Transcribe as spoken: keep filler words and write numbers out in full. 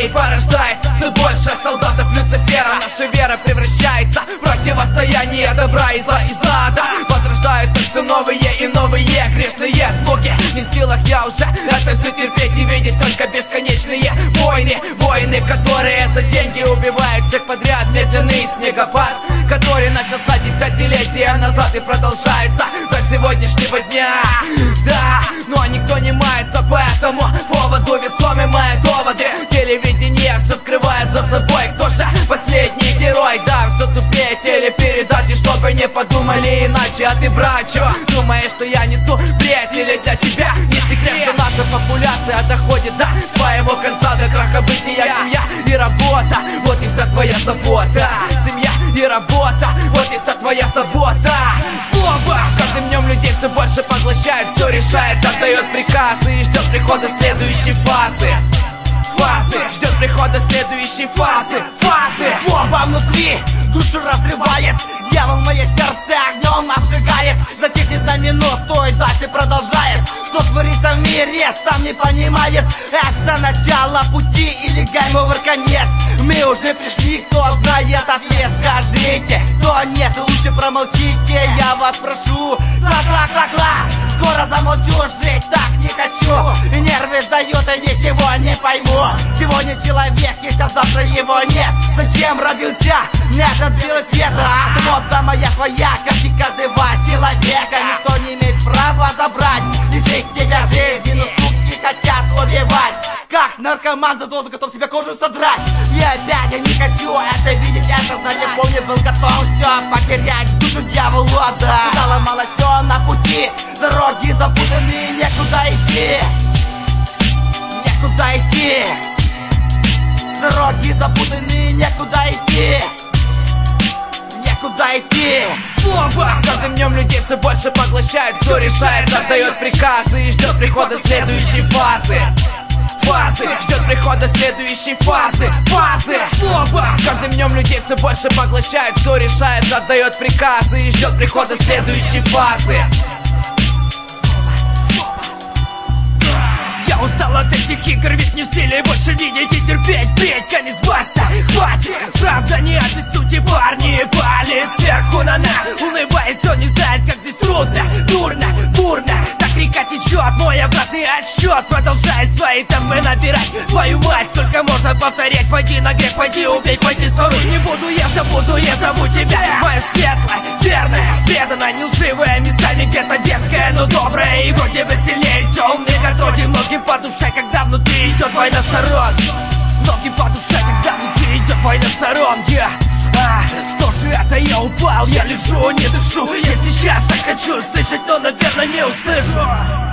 людей порождает все больше солдатов Люцифера. Наша вера превращается в противостояние добра и зла из ада. Возрождаются все новые и новые грешные слуги. Не в силах я уже это все терпеть и видеть только бесконечные войны. Войны, которые за деньги убивают всех подряд. Медленный снегопад, который начался десятилетия назад и продолжается до сегодняшнего дня. Да, но никто не мается по этому поводу. Весомы мои доводы. Телевидение все скрывает за собой. Кто же последний герой? Да, все тупее телепередачи, чтобы не подумали иначе. А ты, брачо, думаешь, что я несу бред? Или для тебя не секрет, что наша популяция доходит до своего конца, до краха бытия? Семья и работа, вот и вся твоя забота. Семья и работа, вот и вся твоя забота. Слово с каждым днем людей все больше поглощает, все решает, отдает приказы и ждет прихода следующей фазы. Фазы, ждет прихода следующей фазы. Фазы. Слово внутри душу разрывает, дьявол мое сердце огнем обжигает. Затихнет на минуту и дальше продолжает. Что творится в мире, сам не понимает. Это начало пути или гайм-овер конец. Мы уже пришли, кто знает ответ. Скажите, кто нет, лучше промолчите, я вас прошу. Кла-кла-кла-кла, скоро замолчу, жить так не хочу. Нервы сдают и ничего не пойму. Сегодня человек есть, а завтра его нет. Зачем родился этот белый свет? А свобода моя твоя, как и каждого человека. Никто не имеет права забрать, лишить тебя жизни, но суки хотят убивать. Как наркоман за дозу готов себе кожу содрать. И опять я не хочу это видеть, это знать. Я помню, был готов все потерять, душу дьяволу отдать. Стало мало все на пути, дороги запутанные, некуда идти. Некуда идти. Дороги запутанные, некуда идти. Некуда идти. Слово с каждым днем людей все больше поглощает, все решает, отдает приказы и ждет прихода следующей фазы. Фазы, ждет прихода следующей фазы. Фазы. Слово с каждым днем людей все больше поглощает, все решает, отдает приказы и ждет прихода следующей фазы. Я устал от этих игр, ведь не в силе больше видеть и терпеть. Петь, конец, баста, хватит. Правда не от сути, парни, палец сверху на нас. Улыбаясь, он не знает, как здесь трудно, дурно, бурно. Так река течет, мой обратный отсчет продолжает свои темпы набирать. Твою мать, сколько можно повторять? Пойди на грех, пойди убей, пойди своруй. Не буду я, забуду, я зову тебя. Моя светлая, верная, преданная, не лживая, местами где-то детская, но добрая. И вроде бы сильнее темных, как вроде многим по душе, когда внутри идет война сторон. Многим по душе, когда внутри идет война сторон. Yeah. А, что же это я упал? Я лежу, не дышу. Я сейчас так хочу слышать, но, наверное, не услышу.